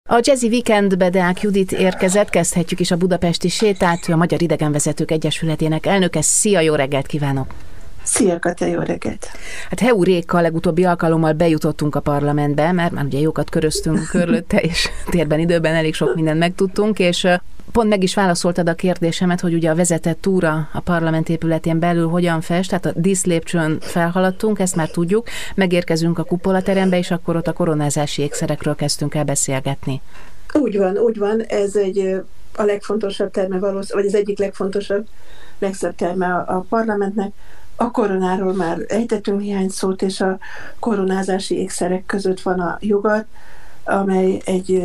A Jazzy Weekendbe Deák Judit érkezett, kezdhetjük is a budapesti sétát, ő a Magyar Idegenvezetők Egyesületének elnöke. Szia, jó reggelt kívánok! Szia, Kata, jó reggelt! Hát heuréka, legutóbbi alkalommal bejutottunk a parlamentbe, mert már ugye jókat köröztünk körülötte, és térben, időben elég sok mindent megtudtunk, és pont meg is válaszoltad a kérdésemet, hogy ugye a vezetett túra a parlament épületén belül hogyan fest, tehát a díszlépcsőn felhaladtunk, ezt már tudjuk, megérkezünk a kupolaterembe, és akkor ott a koronázási ékszerekről kezdtünk el beszélgetni. Úgy van, ez a legfontosabb terme valószínűleg, vagy az egyik legfontosabb, legszebb terme a parlamentnek. A koronáról már ejtettünk néhány szót, és a koronázási ékszerek között van a jogar, amely egy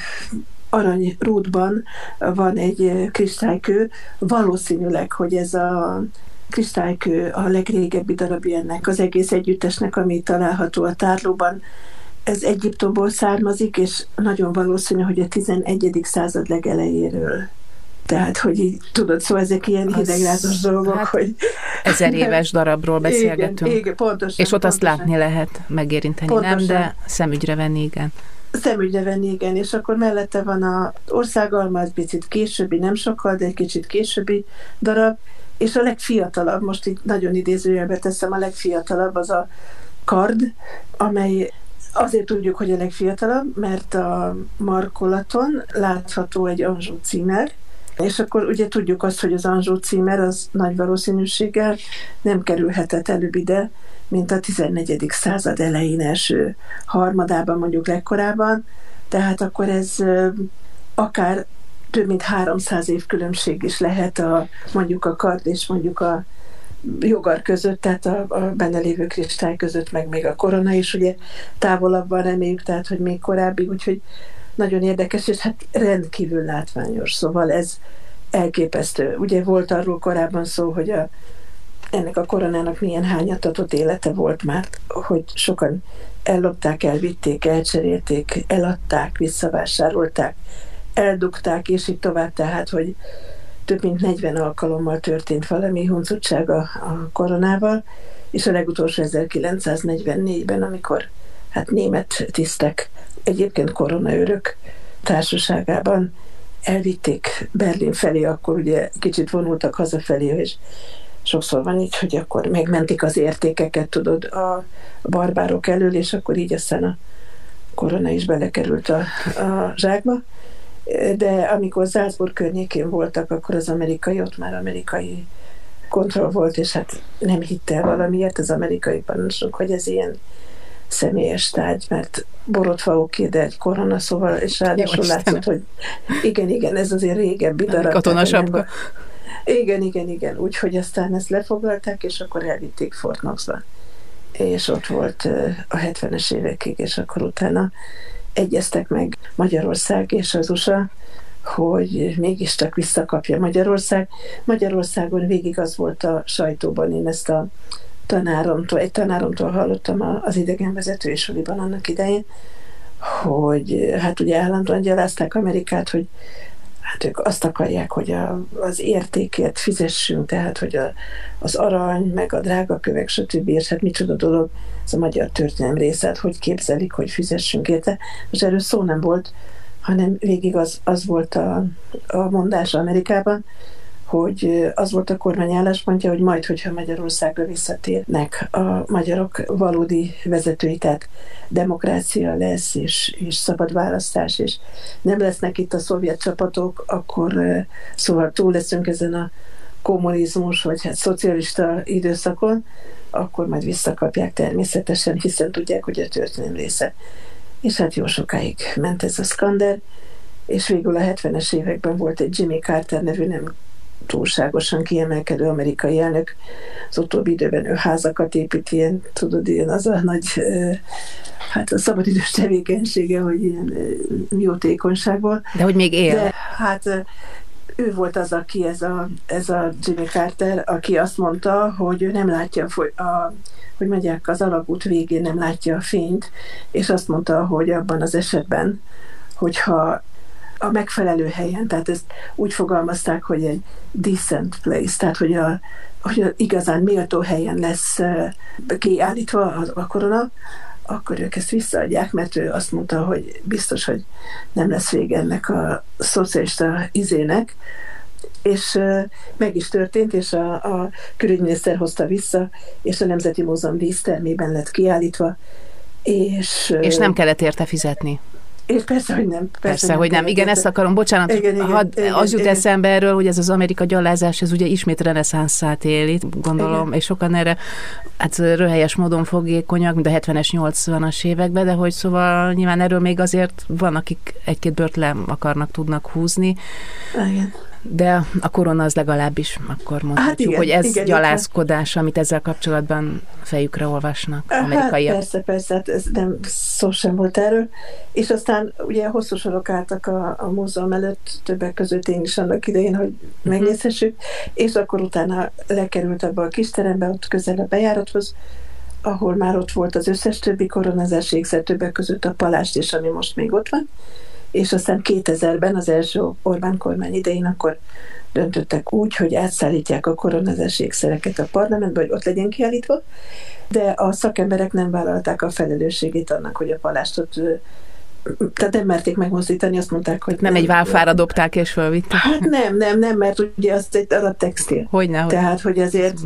aranyrúdban van egy kristálykő. Valószínűleg, hogy ez a kristálykő a legrégebbi darabja ennek az egész együttesnek, ami található a tárlóban. Ez Egyiptomból származik, és nagyon valószínű, hogy a 11. század legelejéről. Tehát, hogy így tudod, szóval ezek ilyen hidegrázos dolgok, hát, hogy... 1000 éves darabról beszélgetünk. Igen, pontosan. És ott azt látni lehet, megérinteni pontosan. Nem, de szemügyre venni, igen. Szemügyre venni, igen, és akkor mellette van az országalma, az picit későbbi, nem sokkal, de egy kicsit későbbi darab, és a legfiatalabb, most így nagyon idézőjelbe teszem, a legfiatalabb az a kard, amely azért tudjuk, hogy a legfiatalabb, mert a markolaton látható egy Anjou címer, és akkor ugye tudjuk azt, hogy az Anjou címer az nagy valószínűséggel nem kerülhetett előbb ide, mint a 14. század elején, első harmadában, mondjuk legkorábban, tehát akkor ez akár több mint 300 év különbség is lehet mondjuk a kard és mondjuk a jogar között, tehát a benne lévő kristály között, meg még a korona is ugye távolabban reméljük, tehát hogy még korábbi, úgyhogy nagyon érdekes, és hát rendkívül látványos, szóval ez elképesztő. Ugye volt arról korábban szó, hogy ennek a koronának milyen hányatatott élete volt már, hogy sokan ellopták, elvitték, elcserélték, eladták, visszavásárolták, eldugták, és így tovább, tehát, hogy több mint 40 alkalommal történt valami huncutság a koronával, és a legutolsó 1944-ben, amikor hát német tisztek, egyébként koronaőrök társaságában elvitték Berlin felé, akkor ugye kicsit vonultak hazafelé, és sokszor van így, hogy akkor megmentik az értékeket, tudod, a barbárok elől, és akkor így aztán a korona is belekerült a zsákba. De amikor Salzburg környékén voltak, akkor az amerikai, ott már amerikai kontroll volt, és hát nem hitte el valamiért az amerikai parancsnok, hogy ez ilyen személyes tárgy, mert borotva oké, de egy korona, szóval, és ráadásul látszott, hogy igen, ez azért régebbi darab. Katonasabb. Igen, úgyhogy aztán ezt lefoglalták, és akkor elvitték Fort Knoxba. És ott volt a 70-es évekig, és akkor utána egyeztek meg Magyarország és az USA, hogy mégiscsak visszakapja Magyarország. Magyarországon végig az volt a sajtóban, én ezt a egy tanáromtól hallottam az idegenvezető iskolában annak idején, hogy hát ugye állandóan gyalázták Amerikát, hogy hát ők azt akarják, hogy az értékért fizessünk, tehát hogy az arany, meg a drága kövek, stb. És hát micsoda dolog, ez a magyar történelem része, hát hogy képzelik, hogy fizessünk érte. Most erről szó nem volt, hanem végig az volt a mondás Amerikában, hogy az volt a kormány álláspontja, hogy majd, hogyha Magyarországra visszatérnek a magyarok valódi vezetői, tehát demokrácia lesz, és szabad választás, és nem lesznek itt a szovjet csapatok, akkor szóval túl leszünk ezen a kommunizmus, vagy hát szocialista időszakon, akkor majd visszakapják természetesen, hiszen tudják, hogy a történelem része. És hát jó sokáig ment ez a szkander, és végül a 70-es években volt egy Jimmy Carter nevű nem túlságosan kiemelkedő amerikai elnök. Az utóbbi időben ő házakat épít, ilyen, tudod, ilyen az a nagy hát a szabadidős tevékenysége, hogy ilyen jótékonyságból. De hogy még él. De hát ő volt az, aki ez a Jimmy Carter, aki azt mondta, hogy ő nem látja, hogy megyek az alagút végén, nem látja a fényt, és azt mondta, hogy abban az esetben, hogyha a megfelelő helyen, tehát ezt úgy fogalmazták, hogy egy decent place, tehát hogy a igazán méltó helyen lesz kiállítva a korona, akkor ők ezt visszaadják, mert ő azt mondta, hogy biztos, hogy nem lesz vége ennek a szocialista izének, és meg is történt, és a külügyminiszter hozta vissza, és a Nemzeti Múzeum dísztermében lett kiállítva, és nem kellett érte fizetni. És persze, hogy nem. Persze, hogy nem. Igen, ezt akarom, bocsánat, az jut eszembe erről, hogy ez az Amerika gyalázás, ez ugye ismét reneszánszát éli, gondolom, igen. És sokan erre röhelyes módon fogékonyak, mint a 70-es, 80-as években, de hogy szóval nyilván erről még azért van, akik egy-két bört le tudnak húzni. Igen. De a korona az legalábbis akkor mondhatjuk, hogy ez igen, gyalázkodás, amit ezzel kapcsolatban fejükre olvasnak amerikaiak. Persze, hát ez nem szó sem volt erről. És aztán ugye hosszú sorok álltak a múzeum előtt, többek között én is annak idején, hogy megnézhessük, és akkor utána lekerült abba a kis terembe, ott közel a bejárathoz, ahol már ott volt az összes többi koronázási ékszer, többek között a palást is, ami most még ott van. És aztán 2000-ben az első Orbán kormány idején akkor döntöttek úgy, hogy átszállítják a koronázási ékszereket a parlamentbe, hogy ott legyen kiállítva, de a szakemberek nem vállalták a felelősségét annak, hogy a palástot, tehát nem merték megmozdítani, azt mondták, hogy nem egy válfára dobták és fölvitték. Hát nem, mert ugye az egy alaptextil. Hogyne. Tehát, hogy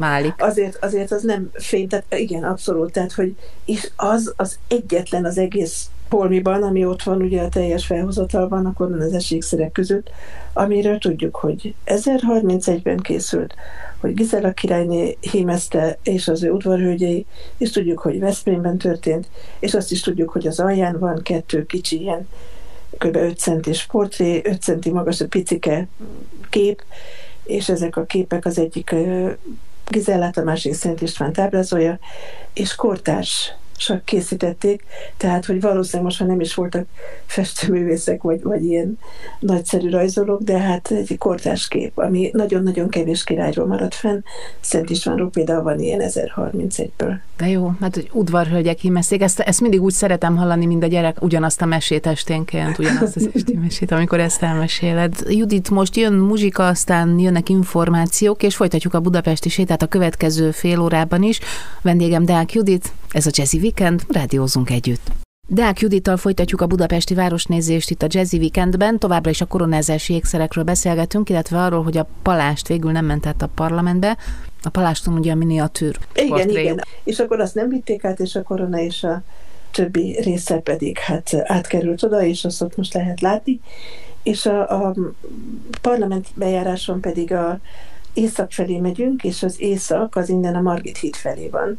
azért az nem fény, tehát igen, abszolút, tehát, hogy és az egyetlen az egész holmiban, ami ott van ugye a teljes felhozatalban a koronázási ékszerek között, amiről tudjuk, hogy 1031-ben készült, hogy Gizella királyné hímezte, és az ő udvarhölgyei, és tudjuk, hogy Veszprémben történt, és azt is tudjuk, hogy az alján van 2 kicsi ilyen kb. 5 centis portré, 5 centi magas, a picike kép, és ezek a képek az egyik Gizellát, a másik Szent Istvánt ábrázolja, és kortárs készítették, tehát, hogy valószínűleg most már nem is voltak festőművészek, vagy ilyen nagyszerű rajzolók, de hát egy kortárs kép, ami nagyon-nagyon kevés királyról maradt fenn. Szent Istvánról például van ilyen 1031-ből. De jó, hát hogy udvarhölgyek hímezték, ezt mindig úgy szeretem hallani, mint a gyerek, ugyanazt a mesét esténként, ugyanazt az esti mesét, amikor ezt elmeséled. Judit, most jön muzsika, aztán jönnek információk, és folytatjuk a budapesti sétát a következő fél órában is. Vendégem Deák Judit, ez a Jazzy Weekend, rádiózunk együtt. Deák Judittal folytatjuk a budapesti városnézést itt a Jazzy Weekendben, továbbra is a koronázási ékszerekről beszélgetünk, illetve arról, hogy a palást végül nem ment át a parlamentbe. A paláston ugye a miniatűr portréjuk. Igen. És akkor azt nem vitték át, és a korona és a többi része pedig hát átkerült oda, és azt ott most lehet látni. És a parlament bejáráson pedig a észak felé megyünk, és az észak az innen a Margit híd felé van.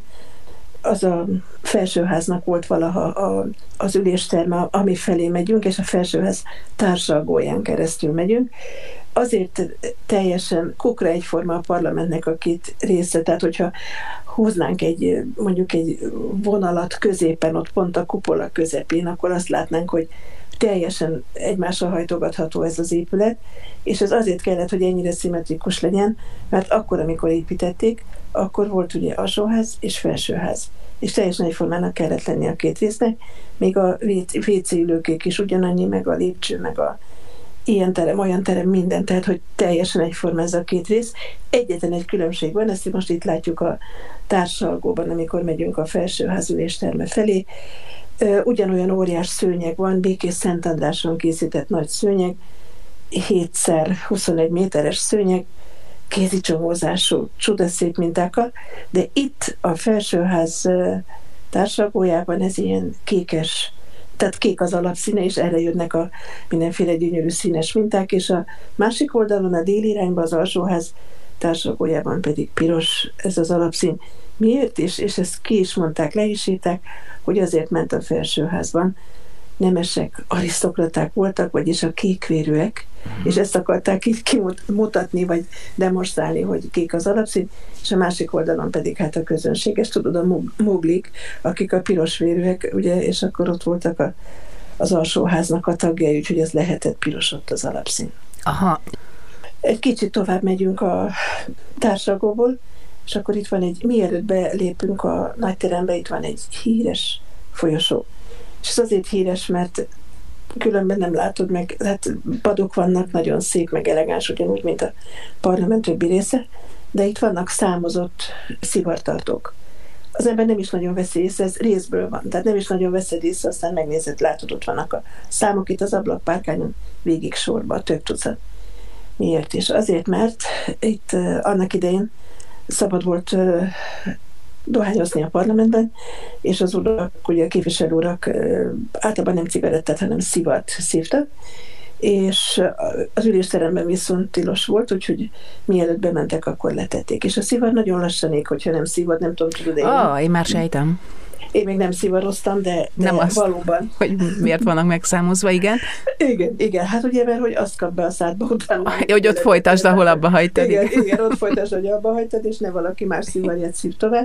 Az a felsőháznak volt valaha az ülésterme, ami felé megyünk, és a felsőház társalgóján keresztül megyünk. Azért teljesen kukra egyforma a parlamentnek a 2 része, tehát hogyha húznánk mondjuk egy vonalat középen, ott pont a kupola közepén, akkor azt látnánk, hogy teljesen egymásra hajtogatható ez az épület, és ez azért kellett, hogy ennyire szimmetrikus legyen, mert akkor, amikor építették, akkor volt ugye alsóház és felsőház. És teljesen egyformának kellett lenni a 2 résznek, még a WC ülőkék is ugyanannyi, meg a lépcső, meg a ilyen terem, olyan terem, minden, tehát hogy teljesen egyforma ez a 2 rész. Egyetlen egy különbség van, ezt most itt látjuk a társalgóban, amikor megyünk a felsőház ülésterme felé. Ugyanolyan óriás szőnyeg van, Békés Szent Andráson készített nagy szőnyeg, 7x21 méteres szőnyeg, kézicsomózású, csodaszép mintákkal, de itt a felsőház társalgójában ez ilyen kékes, tehát kék az alapszíne, és erre jönnek a mindenféle gyönyörű színes minták, és a másik oldalon, a déli irányban az alsóház társalgójában pedig piros ez az alapszín. Miért is? És ezt ki is mondták, le is írták, hogy azért ment a felsőházban. Nemesek, arisztokraták voltak, vagyis a kékvérűek, és ezt akarták így kimutatni, vagy demonstrálni, hogy kék az alapszín, és a másik oldalon pedig hát a közönséges, tudod, a muglik, akik a pirosvérűek, ugye, és akkor ott voltak az alsóháznak a tagjai, úgyhogy ez lehetett piros ott az alapszín. Aha. Egy kicsit tovább megyünk a társalgóból, és akkor itt van mielőtt belépünk a nagyterembe, itt van egy híres folyosó. És ez azért híres, mert különben nem látod meg, hát padok vannak, nagyon szép, meg elegáns, ugyanúgy, mint a parlament többi része, de itt vannak számozott szivartartók. az ember nem is nagyon veszi észre, ez részből van, tehát nem is nagyon veszed észre, aztán megnézed, látod, ott vannak a számok itt az ablakpárkányon végig sorba, több tucat. Miért is? Azért, mert itt annak idején szabad volt dohányozni a parlamentben, és az urak, ugye a képviselő urak általában nem cigarettát, hanem szivart szívtak, és az ülésteremben viszont tilos volt, úgyhogy mielőtt bementek, akkor letették. És a szivar nagyon lassan ég, hogyha nem szívod, nem tudom, tudod én már sejtem. Én még nem szivaroztam, de nem azt, valóban. Hogy miért vannak megszámozva, igen. Igen, hát ugye, mert hogy azt kap be a szádba utána. Hogy ott folytasd, ahol abba hagytad. Igen, ott folytasd, hogy abba hagytad, és ne valaki más szivarját szív tovább.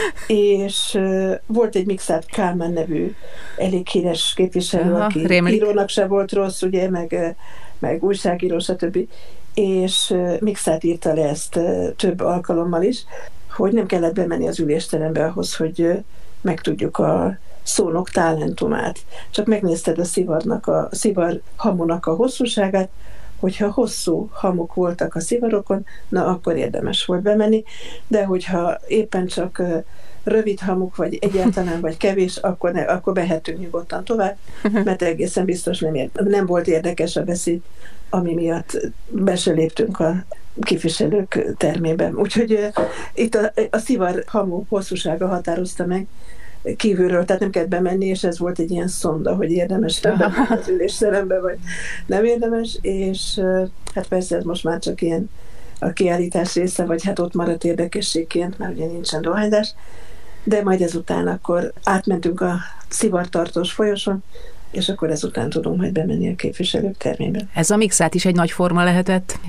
És volt egy Mikszáth Kálmán nevű elég híres képviselő, aki írónak se volt rossz, ugye, meg újságíró, stb. És Mikszáth írta le ezt több alkalommal is, hogy nem kellett bemenni az ülésterembe ahhoz, hogy megtudjuk a szónok talentumát. Csak megnézted a szivar hamunak a hosszúságát, hogyha hosszú hamuk voltak a szivarokon, na akkor érdemes volt bemenni, de hogyha éppen csak rövid hamuk, vagy egyáltalán, vagy kevés, akkor behetünk nyugodtan tovább, mert egészen biztos nem volt érdekes a beszéd, ami miatt be se léptünk a képviselők termében. Úgyhogy itt a szivar hamu hosszúsága határozta meg kívülről, tehát nem kellett bemenni, és ez volt egy ilyen szonda, hogy érdemes bemenni az ülésterembe, vagy nem érdemes, és hát persze ez most már csak ilyen a kiállítás része, vagy hát ott maradt érdekességként, mert ugye nincsen dohányzás, de majd ezután akkor átmentünk a szivartartós folyosón, és akkor ezután tudunk majd bemenni a képviselők termébe. Ez a Mikszáth is egy nagy forma lehetett?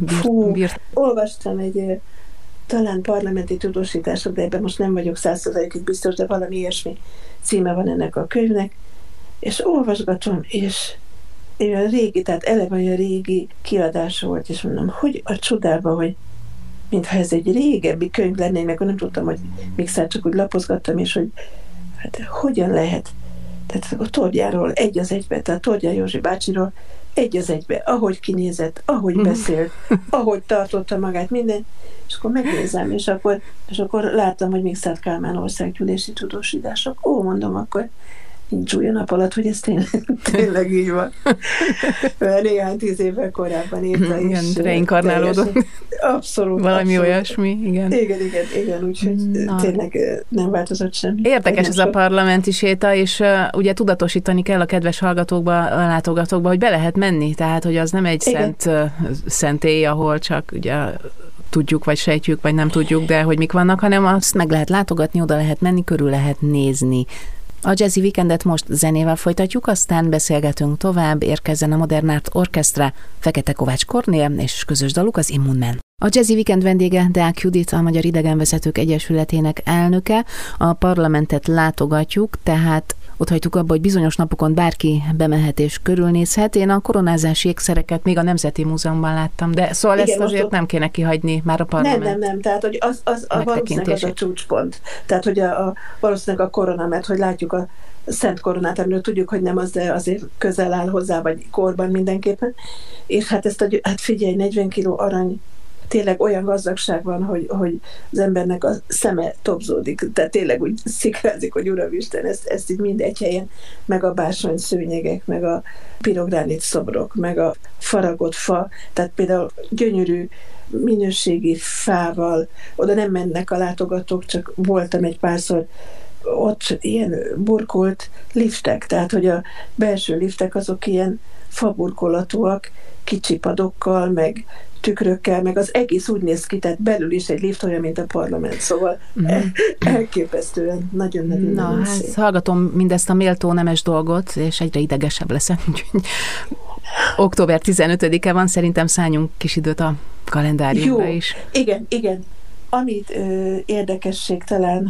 Olvastam egy talán parlamenti tudósítások, de ebben most nem vagyok 100%-ig biztos, de valami ilyesmi címe van ennek a könyvnek, és olvasgatom, és olyan régi, tehát eleve olyan régi kiadás volt, és mondom, hogy a csodában, hogy mintha ez egy régebbi könyv lenne, meg nem tudtam, hogy Mikszáth, csak úgy lapozgattam, és hogy hát hogyan lehet. Tehát a Tordjáról egy az egybe, tehát Tordján Józsi bácsiról egy az egybe, ahogy kinézett, ahogy beszélt, ahogy tartotta magát, minden, és akkor megnézem, és akkor láttam, hogy Mikszáth Kálmán országgyűlési tudósítások. Mondom, akkor nincs új a nap alatt, hogy ez tényleg így van. Néhány 10 évvel korábban írta is. Igen, reinkarnálódott. Abszolút. Valami abszolút. Olyasmi, igen. Igen, úgyhogy tényleg nem változott semmi. Érdekes ez a parlamenti séta, és ugye tudatosítani kell a kedves hallgatókba, a látogatókba, hogy be lehet menni, tehát hogy az nem egy szentély, ahol csak ugye tudjuk, vagy sejtjük, vagy nem tudjuk, de hogy mik vannak, hanem azt meg lehet látogatni, oda lehet menni, körül lehet nézni. A Jazzy Weekendet most zenével folytatjuk, aztán beszélgetünk tovább, érkezzen a Modern Art Orchestra, Fekete Kovács Kornél és közös daluk az Immun Man. A Jazzy Weekend vendége Deák Judit, a Magyar Idegenvezetők Egyesületének elnöke. A parlamentet látogatjuk, tehát ott hagytuk abba, hogy bizonyos napokon bárki bemehet és körülnézhet. Én a koronázási ékszereket még a Nemzeti Múzeumban láttam, de szóval igen, ezt azért nem kéne kihagyni már a parlament. Nem, tehát hogy az valószínűleg az a csúcspont. Tehát hogy valószínűleg a korona, mert hogy látjuk a Szent Koronát, amiről tudjuk, hogy nem az, de azért közel áll hozzá, vagy korban mindenképpen. És hát hát figyelj, 40 kiló arany, tényleg olyan gazdagság van, hogy az embernek a szeme tobzódik, tehát tényleg úgy szikrázik, hogy Uramisten, ezt így mind egy helyen, meg a bársony szőnyegek, meg a pirogránit szobrok, meg a faragott fa, tehát például gyönyörű minőségi fával, oda nem mennek a látogatók, csak voltam egy párszor, ott ilyen burkolt liftek, tehát hogy a belső liftek azok ilyen faburkolatúak, kicsi padokkal, meg tükrökkel, meg az egész úgy néz ki, tehát belül is egy lift olyan, mint a parlament, szóval elképesztően nagyon szép. Hallgatom mindezt a méltó nemes dolgot, és egyre idegesebb leszek, úgyhogy október 15-e van, szerintem szálljunk kis időt a kalendáriumra is. Igen. Amit érdekesség talán,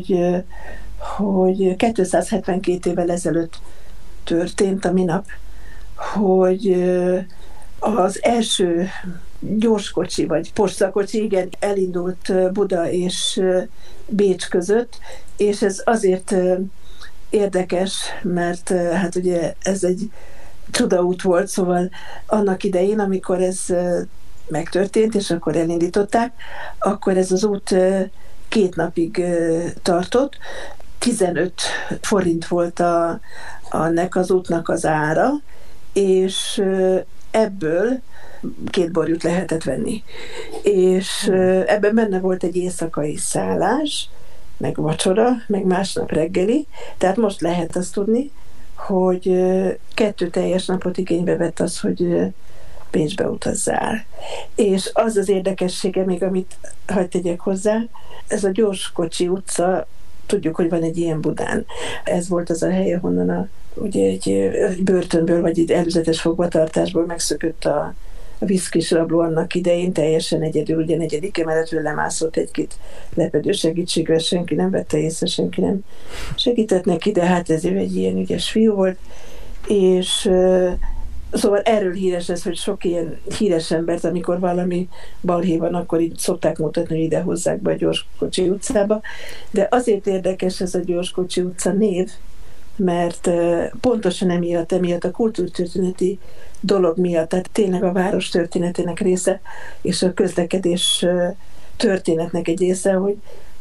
hogy 272 évvel ezelőtt történt a minap, hogy az első gyorskocsi, vagy postakocsi, igen, elindult Buda és Bécs között, és ez azért érdekes, mert hát ugye ez egy csodaút volt, szóval annak idején, amikor ez megtörtént, és akkor elindították, akkor ez az út 2 napig tartott. 15 forint volt annak az útnak az ára, és ebből 2 borjút lehetett venni. És ebben benne volt egy éjszakai szállás, meg vacsora, meg másnap reggeli, tehát most lehet azt tudni, hogy 2 teljes napot igénybe vett az, hogy Bécsbe utazzál. És az az érdekessége még, amit hadd tegyek hozzá, ez a Gyorskocsi utca, tudjuk, hogy van egy ilyen Budán. Ez volt az a hely, ahonnan ugye egy börtönből, vagy egy előzetes fogvatartásból megszökött a viszkis rabló annak idején, teljesen egyedül, ugye 4. emeletről lemászott egy-két lepedő segítségre, senki nem vette észre, senki nem segített neki, de hát ez egy ilyen ügyes fiú volt, és szóval erről híres ez, hogy sok ilyen híres embert, amikor valami balhé van, akkor így szokták mutatni, hogy ide hozzák be a Gyorskocsi utcába, de azért érdekes ez a Gyorskocsi utca név, mert pontosan emiatt a kultúrtörténeti dolog miatt, tehát tényleg a város történetének része, és a közlekedés történetnek egy része, hogy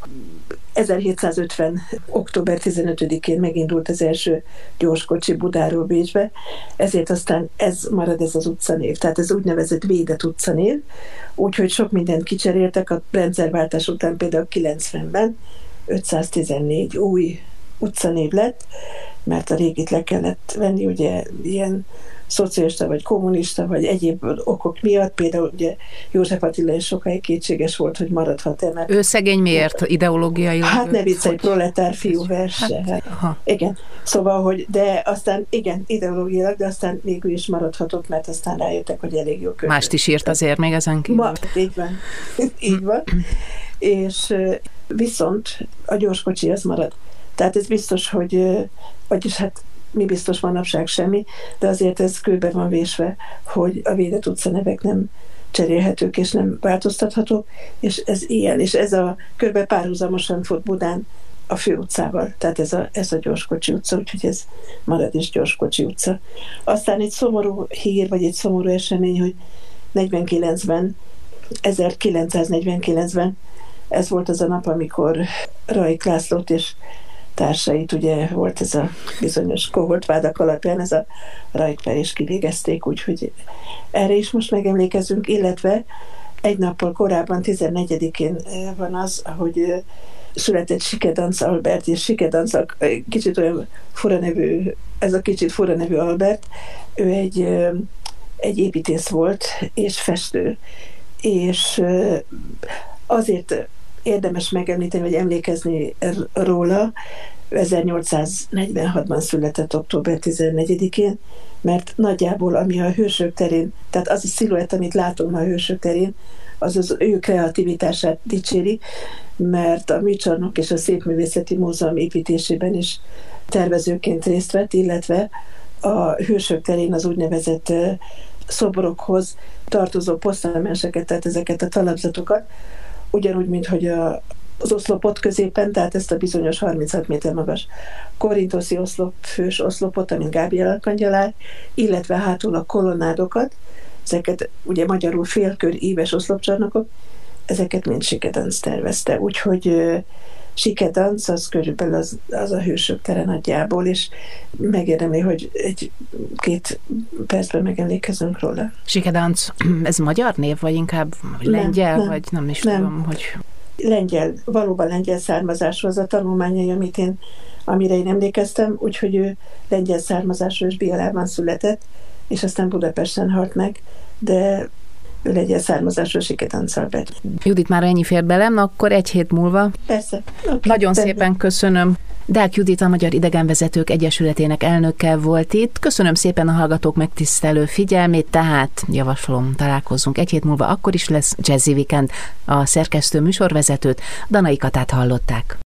1750. október 15-én megindult az első gyorskocsi Budáról Bécsbe, ezért aztán ez marad ez az utcanév, tehát ez úgynevezett védett utcanév, úgyhogy sok mindent kicseréltek, a rendszerváltás után például 90-ben 514 új utcanév lett, mert a régit le kellett venni, ugye ilyen szocialista vagy kommunista vagy egyéb okok miatt, például ugye József Attila is sokáig kétséges volt, hogy maradhat-e, mert... Ő szegény miért ideológiailag? Hát ne viccelj, proletár fiú verse. Hát, igen. Szóval, hogy de aztán igen, ideológiailag, de aztán végül is maradhatott, mert aztán rájöttek, hogy elég jó könyv. Mást is írt azért még ezen kívül. Így van. Így van. És viszont a gyorskocsi az marad. Tehát ez biztos, hogy vagyis hát mi biztos manapság semmi, de azért ez kőbe van vésve, hogy a védett utcanevek nem cserélhetők és nem változtathatók, és ez ilyen, és ez a körbe párhuzamosan fut Budán a főutcával, tehát ez a Gyorskocsi utca, úgyhogy ez marad is Gyorskocsi utca. Aztán egy szomorú hír, vagy egy szomorú esemény, hogy 1949-ben ez volt az a nap, amikor Rajk Lászlót és társait, ugye volt ez a bizonyos koholtvádak alapján ez a Rajk-per is kivégezték, úgyhogy erre is most megemlékezünk, illetve egy nappal korábban, 14-én van az, hogy született Sikedanc Albert, és Sikedanc kicsit olyan fura nevű, ez a kicsit fura nevű Albert, ő egy építész volt, és festő, és azért érdemes megemlíteni, vagy emlékezni róla, 1846-ban született október 14-én, mert nagyjából ami a Hősök terén, tehát az a sziluett, amit látunk ma a Hősök terén, az az ő kreativitását dicséri, mert a Műcsarnok és a Szépművészeti Múzeum építésében is tervezőként részt vett, illetve a Hősök terén az úgynevezett szobrokhoz tartozó posztameneseket, tehát ezeket a talapzatokat, ugyanúgy, mint hogy az oszlopot középen, tehát ezt a bizonyos 36 méter magas korintoszi fős oszlopot, amit Gábriel Arkangyal, illetve hátul a kolonnádokat, ezeket ugye magyarul félkör íves oszlopcsarnokok, ezeket mind Sikedanc tervezte. Úgyhogy Sikedanc az körülbelül az a Hősök tere nagyjából, és megérdemli, hogy 1-2 percben megemlékezünk róla. Sikedanc, ez magyar név, vagy inkább lengyel, nem, vagy nem is tudom, hogy... Lengyel, valóban lengyel származású az a tanulmányai, amire én emlékeztem, úgyhogy ő lengyel származású és Bialában született, és aztán Budapesten halt meg, de ő lengyel származású Sikedanc Albert. Judit, már ennyi fér belem, akkor 1 hét múlva. Persze. Okay, nagyon szépen köszönöm. Deák Judit, a Magyar Idegenvezetők Egyesületének elnöke volt itt. Köszönöm szépen a hallgatók megtisztelő figyelmét, tehát javaslom, találkozzunk 1 hét múlva, akkor is lesz Jazzy Weekend. A szerkesztő műsorvezetőt, Danai Katát hallották.